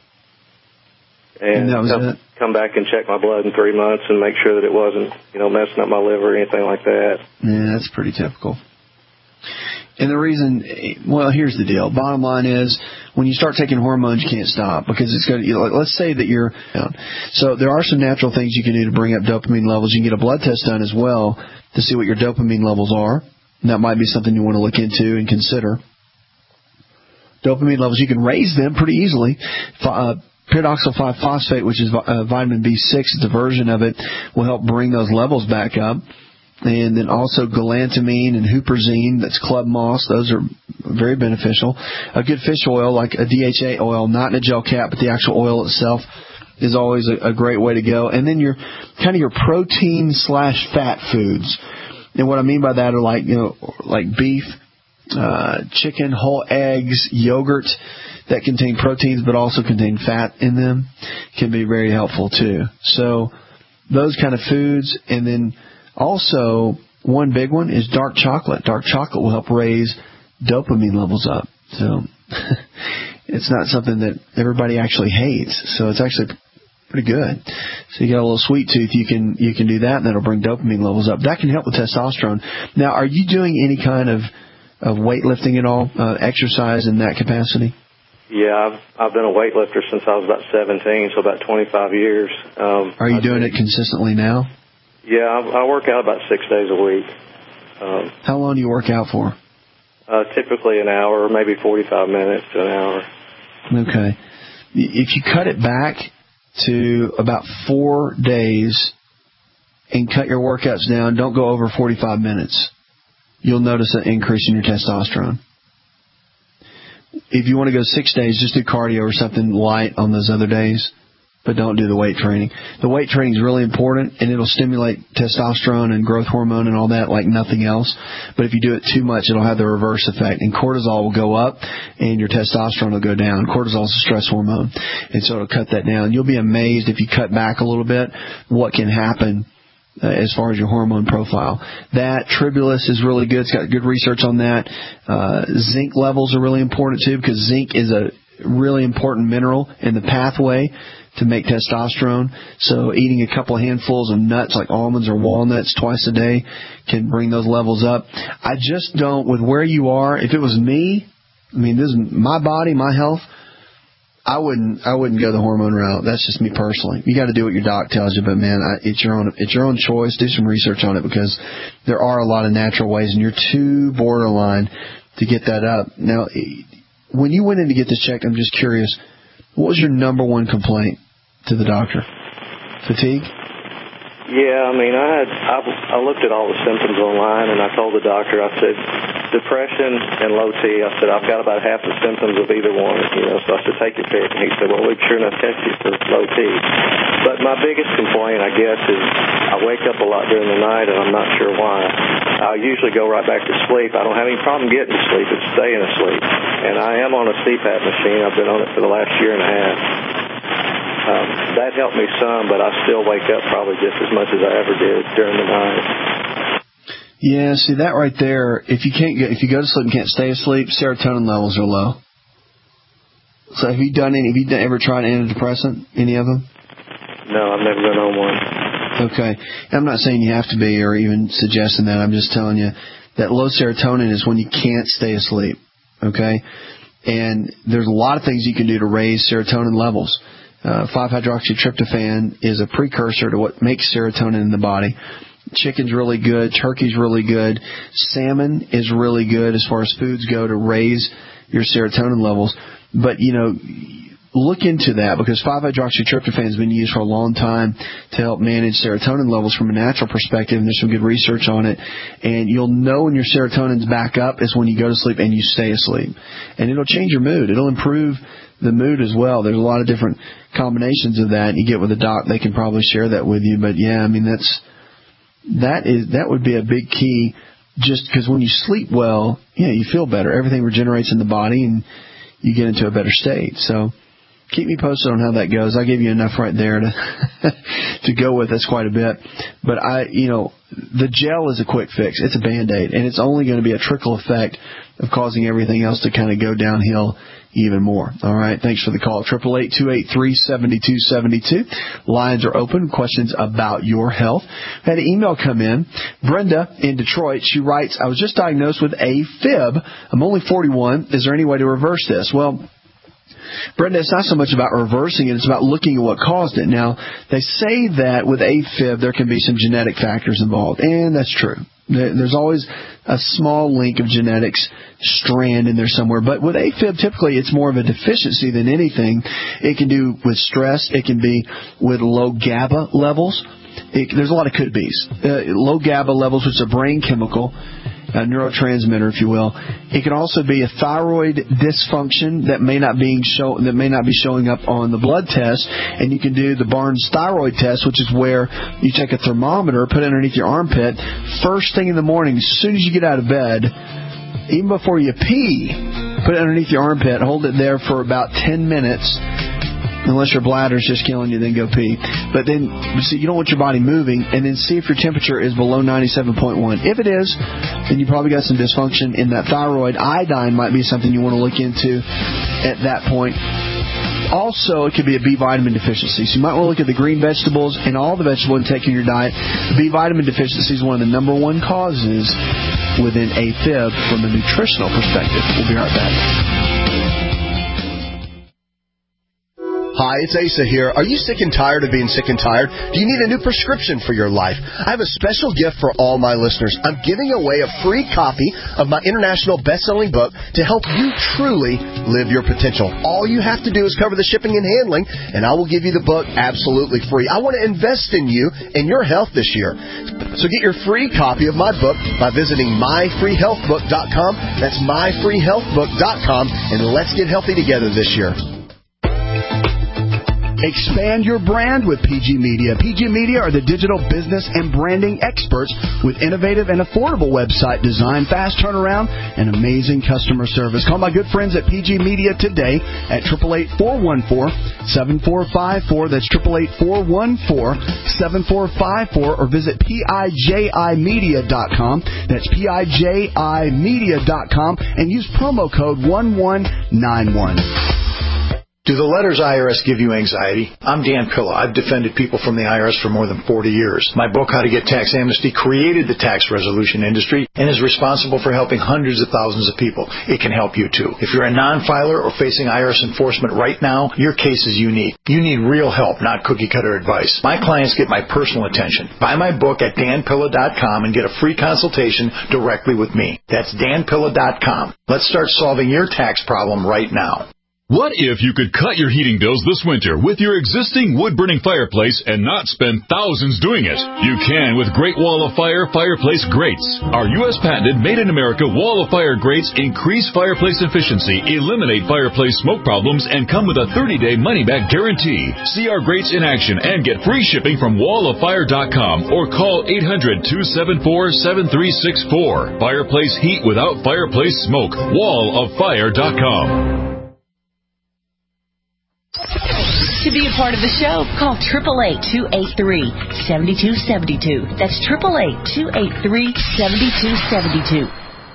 And, and that was come, it? come back and check my blood in three months and make sure that it wasn't, you know, messing up my liver or anything like that. Yeah, that's pretty typical. And the reason, well, here's the deal. Bottom line is, when you start taking hormones, you can't stop, because it's going to, you know, let's say that you're, you know, so there are some natural things you can do to bring up dopamine levels. You can get a blood test done as well to see what your dopamine levels are. And that might be something you want to look into and consider. Dopamine levels, you can raise them pretty easily. Uh, Pyridoxal five phosphate, which is uh, vitamin B six, it's a version of it, will help bring those levels back up. And then also galantamine and huperzine, that's club moss, those are very beneficial. A good fish oil, like a D H A oil, not in a gel cap, but the actual oil itself, is always a, a great way to go. And then your kind of your protein slash fat foods. And what I mean by that are like, you know, like beef, uh, chicken, whole eggs, yogurt that contain proteins but also contain fat in them can be very helpful too. So those kind of foods. And then also one big one is dark chocolate. Dark chocolate will help raise dopamine levels up. So it's not something that everybody actually hates. So it's actually pretty good. So you got a little sweet tooth, you can you can do that, and that'll bring dopamine levels up. That can help with testosterone. Now, are you doing any kind of, of weightlifting at all, uh, exercise in that capacity? Yeah, I've I've been a weightlifter since I was about seventeen, so about twenty-five years. Um, are you doing it consistently now? Yeah, I, I work out about six days a week. Um, How long do you work out for? Uh, typically an hour, maybe forty-five minutes to an hour. Okay. If you cut it back to about four days and cut your workouts down, don't go over forty-five minutes, you'll notice an increase in your testosterone. If you want to go six days, just do cardio or something light on those other days, but don't do the weight training. The weight training is really important, and it'll stimulate testosterone and growth hormone and all that like nothing else. But if you do it too much, it'll have the reverse effect, and cortisol will go up, and your testosterone will go down. Cortisol is a stress hormone, and so it'll cut that down. You'll be amazed if you cut back a little bit what can happen Uh, as far as your hormone profile. That Tribulus is really good. It's got good research on that. Uh, zinc levels are really important too, because zinc is a really important mineral in the pathway to make testosterone. So eating a couple of handfuls of nuts like almonds or walnuts twice a day can bring those levels up. I just don't, with where you are, if it was me, I mean, this is my body, my health, I wouldn't. I wouldn't go the hormone route. That's just me personally. You got to do what your doc tells you, but man, I, it's your own. It's your own choice. Do some research on it, because there are a lot of natural ways, and you're too borderline to get that up. Now, when you went in to get this checked, I'm just curious, what was your number one complaint to the doctor? Fatigue? Yeah, I mean, I had I, I looked at all the symptoms online, and I told the doctor, I said, depression and low T. I said, I've got about half the symptoms of either one, you know, so I said, take your pick. And he said, well, we've sure enough tested you for low T. But my biggest complaint, I guess, is I wake up a lot during the night, and I'm not sure why. I usually go right back to sleep. I don't have any problem getting to sleep. It's staying asleep. And I am on a C PAP machine. I've been on it for the last year and a half. Um, that helped me some, but I still wake up probably just as much as I ever did during the night. Yeah, see that right there. If you can't get, if you go to sleep and can't stay asleep, serotonin levels are low. So have you done any? Have you ever tried antidepressant? Any of them? No, I've never been on one. Okay, I'm not saying you have to be, or even suggesting that. I'm just telling you that low serotonin is when you can't stay asleep. Okay, and there's a lot of things you can do to raise serotonin levels. Uh, five hydroxytryptophan is a precursor to what makes serotonin in the body. Chicken's really good. Turkey's really good. Salmon is really good as far as foods go to raise your serotonin levels. But, you know, look into that, because five hydroxytryptophan has been used for a long time to help manage serotonin levels from a natural perspective, and there's some good research on it. And you'll know when your serotonin's back up is when you go to sleep and you stay asleep. And it'll change your mood. It'll improve the mood as well. There's a lot of different combinations of that. You get with a doc, they can probably share that with you. But yeah, I mean, that's that is that would be a big key, just because when you sleep well, yeah, you feel better. Everything regenerates in the body, and you get into a better state. So keep me posted on how that goes. I gave you enough right there to to go with. That's quite a bit. But I, you know, the gel is a quick fix. It's a Band-Aid, and it's only going to be a trickle effect of causing everything else to kind of go downhill even more. All right. Thanks for the call. eight eight eight, two eight three, seven two seven two. Lines are open. Questions about your health. Had an email come in. Brenda in Detroit, she writes, I was just diagnosed with AFib. I'm only forty-one. Is there any way to reverse this? Well, Brenda, it's not so much about reversing it, it's about looking at what caused it. Now, they say that with AFib there can be some genetic factors involved, and that's true. There's always a small link of genetics strand in there somewhere. But with AFib, typically it's more of a deficiency than anything. It can do with stress. It can be with low GABA levels. It, there's a lot of could-bes. Uh, low GABA levels, which is a brain chemical, a neurotransmitter, if you will. It can also be a thyroid dysfunction that may not being show that may not be showing up on the blood test, and you can do the Barnes thyroid test, which is where you take a thermometer, put it underneath your armpit, first thing in the morning, as soon as you get out of bed, even before you pee, put it underneath your armpit, hold it there for about ten minutes. Unless your bladder's just killing you, then go pee. But then, see, you don't want your body moving, and then see if your temperature is below ninety-seven point one. If it is, then you probably got some dysfunction in that thyroid. Iodine might be something you want to look into at that point. Also, it could be a B vitamin deficiency. So you might want to look at the green vegetables and all the vegetable intake in your diet. B vitamin deficiency is one of the number one causes within AFib from a nutritional perspective. We'll be right back. Hi, it's Asa here. Are you sick and tired of being sick and tired? Do you need a new prescription for your life? I have a special gift for all my listeners. I'm giving away a free copy of my international best-selling book to help you truly live your potential. All you have to do is cover the shipping and handling, and I will give you the book absolutely free. I want to invest in you and your health this year. So get your free copy of my book by visiting my free health book dot com. That's my free health book dot com, and let's get healthy together this year. Expand your brand with P G Media. P G Media are the digital business and branding experts with innovative and affordable website design, fast turnaround, and amazing customer service. Call my good friends at P G Media today at eight eight eight, four one four, seven four five four. That's eight eight eight, four one four, seven four five four, or visit P I J I media dot com. That's P I J I media dot com and use promo code one one nine one. Do the letters I R S give you anxiety? I'm Dan Pilla. I've defended people from the I R S for more than forty years. My book, How to Get Tax Amnesty, created the tax resolution industry and is responsible for helping hundreds of thousands of people. It can help you, too. If you're a non-filer or facing I R S enforcement right now, your case is unique. You need real help, not cookie-cutter advice. My clients get my personal attention. Buy my book at dan pilla dot com and get a free consultation directly with me. That's dan pilla dot com. Let's start solving your tax problem right now. What if you could cut your heating bills this winter with your existing wood-burning fireplace and not spend thousands doing it? You can with Great Wall of Fire Fireplace Grates. Our U S patented made-in-America Wall of Fire grates increase fireplace efficiency, eliminate fireplace smoke problems, and come with a thirty-day money-back guarantee. See our grates in action and get free shipping from wall of fire dot com or call eight hundred, two seven four, seven three six four. Fireplace heat without fireplace smoke. wall of fire dot com. To be a part of the show, call eight eight eight, two eight three, seven two seven two. That's eight eight eight, two eight three, seven two seven two.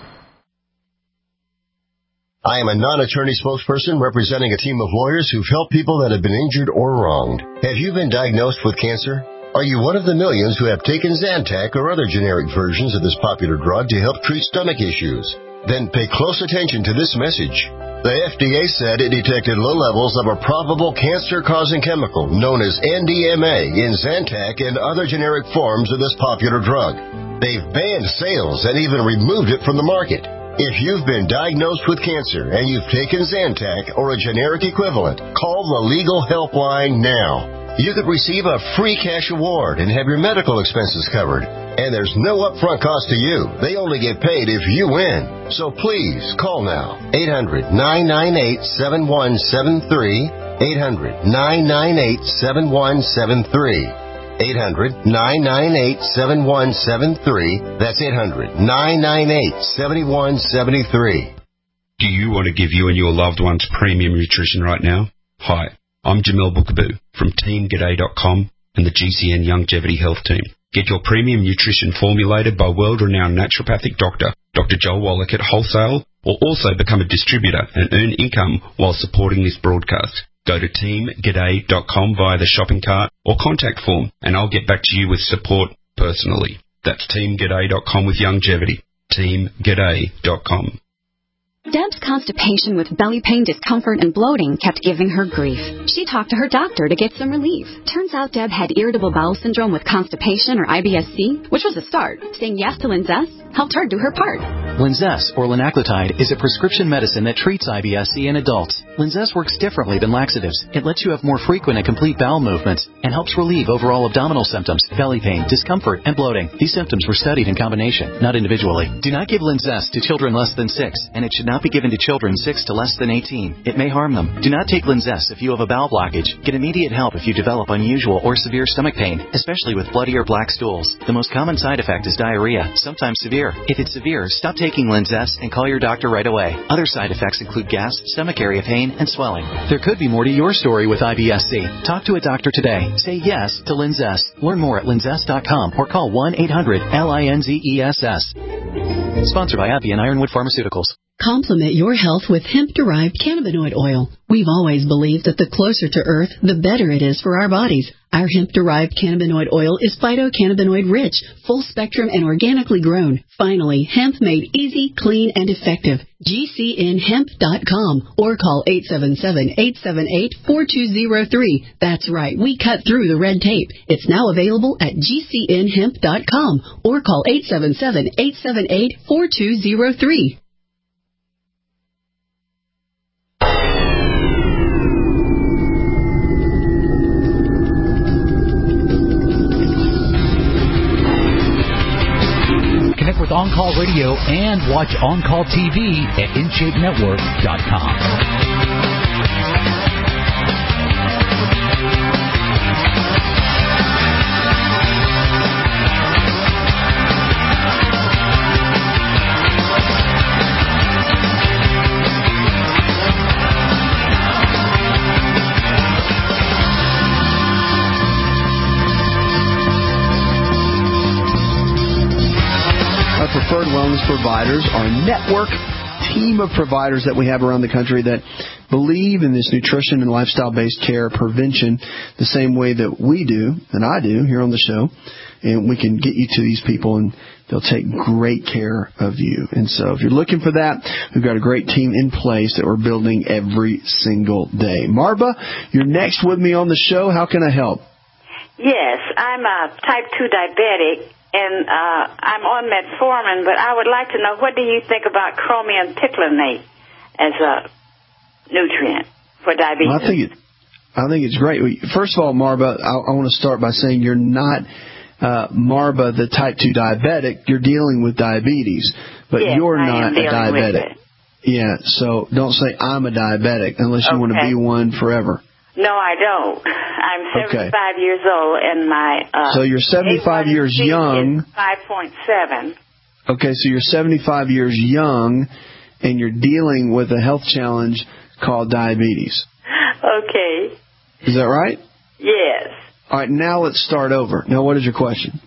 I am a non-attorney spokesperson representing a team of lawyers who've helped people that have been injured or wronged. Have you been diagnosed with cancer? Are you one of the millions who have taken Zantac or other generic versions of this popular drug to help treat stomach issues? Then pay close attention to this message. The F D A said it detected low levels of a probable cancer-causing chemical known as N D M A in Zantac and other generic forms of this popular drug. They've banned sales and even removed it from the market. If you've been diagnosed with cancer and you've taken Zantac or a generic equivalent, call the Legal Helpline now. You could receive a free cash award and have your medical expenses covered. And there's no upfront cost to you. They only get paid if you win. So please, call now. eight hundred, nine nine eight, seven one seven three. eight hundred, nine nine eight, seven one seven three. eight hundred, nine nine eight, seven one seven three. That's eight hundred, nine nine eight, seven one seven three. Do you want to give you and your loved ones premium nutrition right now? Hi, I'm Jamel Bookaboo from team g'day dot com and the G C N Longevity Health Team. Get your premium nutrition formulated by world-renowned naturopathic doctor, Doctor Joel Wallach at wholesale, or also become a distributor and earn income while supporting this broadcast. Go to team g'day dot com via the shopping cart or contact form, and I'll get back to you with support personally. That's team g'day dot com with longevity. team g'day dot com. Deb's constipation with belly pain, discomfort, and bloating kept giving her grief. She talked to her doctor to get some relief. Turns out Deb had irritable bowel syndrome with constipation, or I B S C, which was a start. Saying yes to Linzess helped her do her part. Linzess, or linaclotide, is a prescription medicine that treats I B S C in adults. Linzess works differently than laxatives. It lets you have more frequent and complete bowel movements and helps relieve overall abdominal symptoms, belly pain, discomfort, and bloating. These symptoms were studied in combination, not individually. Do not give Linzess to children less than six, and it should not be given to children six to less than eighteen. It may harm them. Do not take Linzess if you have a bowel blockage. Get immediate help if you develop unusual or severe stomach pain, especially with bloody or black stools. The most common side effect is diarrhea, sometimes severe. If it's severe, stop taking Linzess and call your doctor right away. Other side effects include gas, stomach area pain, and swelling. There could be more to your story with I B S C. Talk to a doctor today. Say yes to Linzess. Learn more at linzess dot com or call one eight hundred L I N Z E S S. Sponsored by AbbVie and Ironwood Pharmaceuticals. Complement your health with hemp-derived cannabinoid oil. We've always believed that the closer to Earth, the better it is for our bodies. Our hemp-derived cannabinoid oil is phytocannabinoid-rich, full-spectrum, and organically grown. Finally, hemp made easy, clean, and effective. G C N hemp dot com or call eight seven seven, eight seven eight, four two zero three. That's right, we cut through the red tape. It's now available at G C N hemp dot com or call eight seven seven, eight seven eight, four two zero three. Connect with On Call Radio and watch On Call T V at in shape network dot com. Preferred wellness providers, our network team of providers that we have around the country that believe in this nutrition and lifestyle-based care prevention the same way that we do, and I do here on the show. And we can get you to these people, and they'll take great care of you. And so if you're looking for that, we've got a great team in place that we're building every single day. Marba, you're next with me on the show. How can I help? Yes, I'm a type two diabetic. And uh, I'm on metformin, but I would like to know, what do you think about chromium picolinate as a nutrient for diabetes? Well, I think it, I think it's great. First of all, Marba, I, I want to start by saying you're not uh, Marba, the type two diabetic. You're dealing with diabetes, but yes, you're I not am a diabetic. Yeah, so don't say I'm a diabetic unless you okay. want to be one forever. No, I don't. I'm seventy-five okay. years old, and my uh, so you're seventy-five A one C years young. five point seven. Okay, so you're seventy-five years young, and you're dealing with a health challenge called diabetes. Okay. Is that right? Yes. All right, now let's start over. Now, what is your question?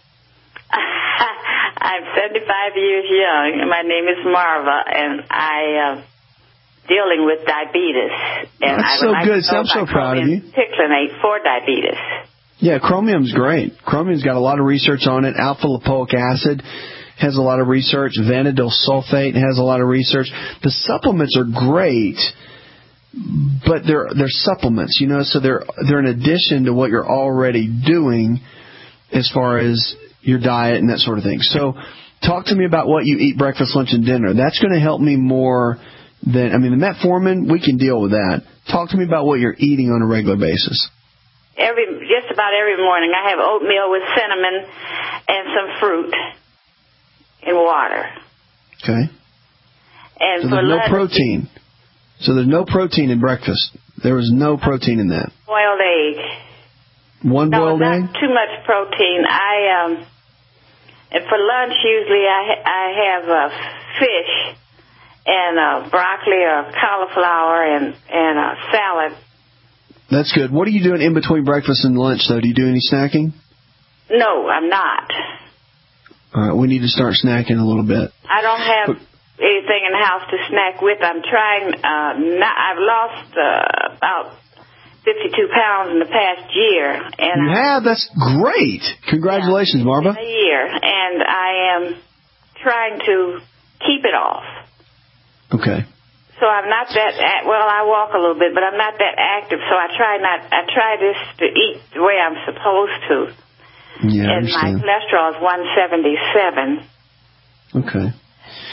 I'm seventy-five years young, and my name is Marva, and I. Uh, dealing with diabetes. And That's I would so like good. To know I'm so proud of you. Picolinate for diabetes. Yeah, chromium's great. Chromium's got a lot of research on it. Alpha lipoic acid has a lot of research. Vanadyl sulfate has a lot of research. The supplements are great, but they're they're supplements, you know, so they're they're in addition to what you're already doing as far as your diet and that sort of thing. So talk to me about what you eat breakfast, lunch, and dinner. That's going to help me more than, I mean, the metformin, we can deal with that. Talk to me about what you're eating on a regular basis. Every just about every morning I have oatmeal with cinnamon and some fruit and water. Okay. And so for there's no lunch, protein. So there's no protein in breakfast. There was no protein in that. Boiled egg. One no, boiled not egg? Too much protein. I um, and for lunch usually I I have uh, fish and uh, broccoli or cauliflower and and a salad. That's good. What are you doing in between breakfast and lunch, though? Do you do any snacking? No, I'm not. All right, we need to start snacking a little bit. I don't have but, anything in the house to snack with. I'm trying. Uh, not, I've lost uh, about fifty-two pounds in the past year. And you I, have? That's great. Congratulations, yeah, Marva. In a year, and I am trying to keep it off. Okay. So I'm not that, well, I walk a little bit, but I'm not that active, so I try not, I try this to eat the way I'm supposed to. Yeah, I and understand. my cholesterol is one seventy-seven. Okay.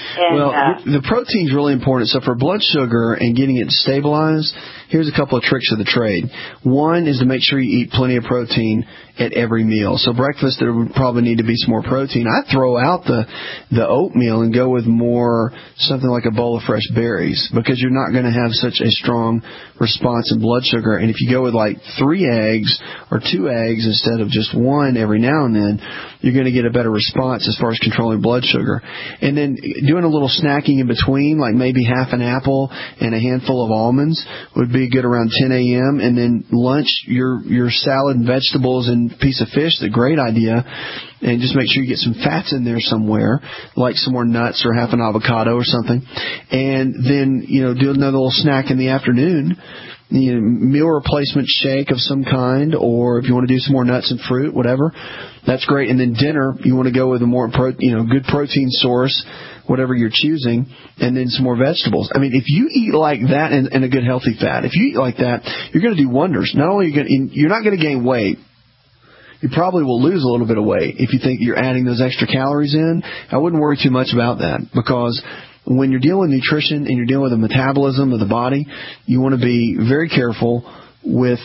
And, well, uh, the protein's really important. So for blood sugar and getting it stabilized, here's a couple of tricks of the trade. One is to make sure you eat plenty of protein at every meal. So breakfast, there would probably need to be some more protein. I throw out the the oatmeal and go with more something like a bowl of fresh berries, because you're not going to have such a strong response in blood sugar. And if you go with like three eggs or two eggs instead of just one every now and then, you're going to get a better response as far as controlling blood sugar. And then doing a little snacking in between, like maybe half an apple and a handful of almonds, would be good around ten a.m. And then lunch, your your salad and vegetables and piece of fish is a great idea. And just make sure you get some fats in there somewhere, like some more nuts or half an avocado or something. And then, you know, do another little snack in the afternoon. You know, meal replacement shake of some kind, or if you want to do some more nuts and fruit, whatever, that's great. And then dinner, you want to go with a more pro, you know, good protein source, whatever you're choosing, and then some more vegetables. I mean, if you eat like that and, and a good healthy fat, if you eat like that, you're going to do wonders. Not only are you going to, you're not going to gain weight, you probably will lose a little bit of weight if you think you're adding those extra calories in. I wouldn't worry too much about that, because when you're dealing with nutrition and you're dealing with the metabolism of the body, you want to be very careful with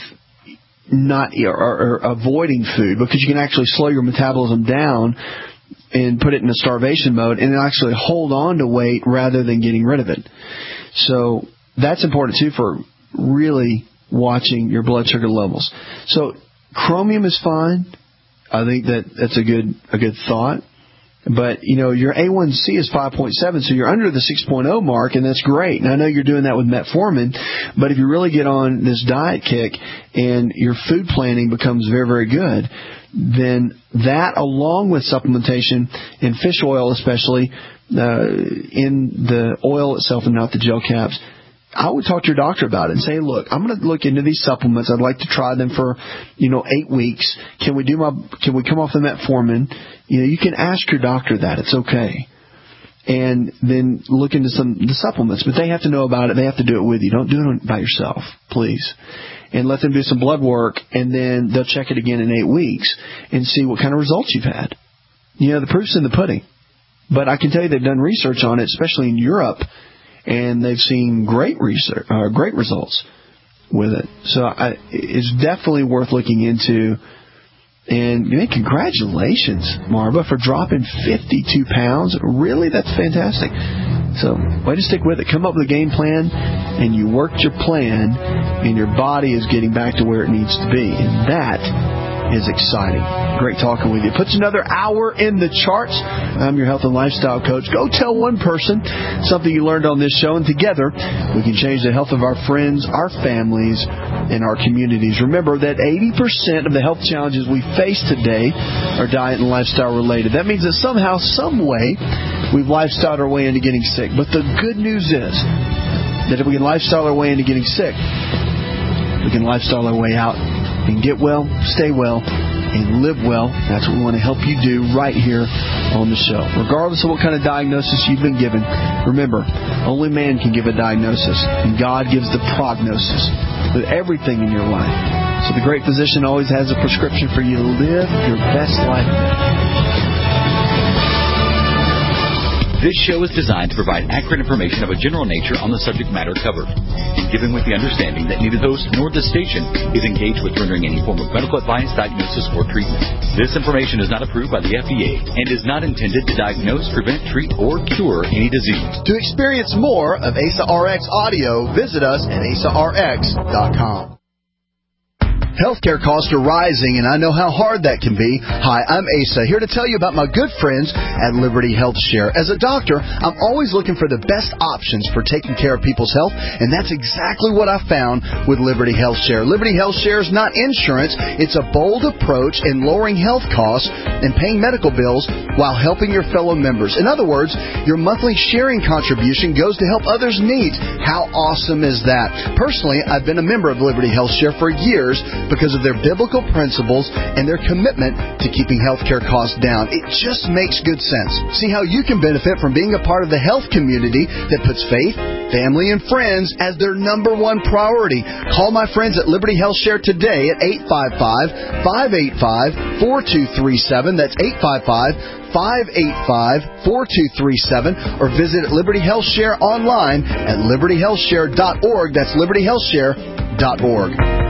not or, or avoiding food, because you can actually slow your metabolism down and put it in a starvation mode and actually hold on to weight rather than getting rid of it. So that's important too for really watching your blood sugar levels. So chromium is fine. I think that that's a good a good thought. But, you know, your A one C is five point seven, so you're under the six point oh mark, and that's great. And I know you're doing that with metformin, but if you really get on this diet kick and your food planning becomes very, very good, then that, along with supplementation in fish oil especially, uh, in the oil itself and not the gel caps, I would talk to your doctor about it and say, look, I'm going to look into these supplements. I'd like to try them for, you know, eight weeks. Can we do my, can we come off the metformin? You know, you can ask your doctor that. It's okay. And then look into some the supplements. But they have to know about it. They have to do it with you. Don't do it by yourself, please. And let them do some blood work, and then they'll check it again in eight weeks and see what kind of results you've had. You know, the proof's in the pudding. But I can tell you they've done research on it, especially in Europe, and they've seen great research, uh, great results with it. So I, it's definitely worth looking into. And man, congratulations, Marva, for dropping fifty-two pounds. Really, that's fantastic. So way to stick with it. Come up with a game plan, and you worked your plan, and your body is getting back to where it needs to be. And that is exciting. Great talking with you. Puts another hour in the charts. I'm your health and lifestyle coach. Go tell one person something you learned on this show, and together we can change the health of our friends, our families, and our communities. Remember that eighty percent of the health challenges we face today are diet and lifestyle related. That means that somehow, some way, we've lifestyled our way into getting sick. But the good news is that if we can lifestyle our way into getting sick, we can lifestyle our way out and get well, stay well, and live well. That's what we want to help you do right here on the show. Regardless of what kind of diagnosis you've been given, remember, only man can give a diagnosis, and God gives the prognosis with everything in your life. So the great physician always has a prescription for you to live your best life. This show is designed to provide accurate information of a general nature on the subject matter covered, and given with the understanding that neither host nor the station is engaged with rendering any form of medical advice, diagnosis, or treatment. This information is not approved by the F D A and is not intended to diagnose, prevent, treat, or cure any disease. To experience more of A S A R X audio, visit us at A S A R X dot com. Healthcare costs are rising, and I know how hard that can be. Hi, I'm Asa, here to tell you about my good friends at Liberty Health Share. As a doctor, I'm always looking for the best options for taking care of people's health, and that's exactly what I found with Liberty Health Share. Liberty Health Share is not insurance. It's a bold approach in lowering health costs and paying medical bills while helping your fellow members. In other words, your monthly sharing contribution goes to help others' needs. How awesome is that? Personally, I've been a member of Liberty Health Share for years, because of their biblical principles and their commitment to keeping healthcare costs down. It just makes good sense. See how you can benefit from being a part of the health community that puts faith, family, and friends as their number one priority. Call my friends at Liberty Health Share today at eight five five, five eight five, four two three seven. That's eight five five, five eight five, four two three seven. Or visit Liberty Health Share online at liberty health share dot org. That's liberty health share dot org.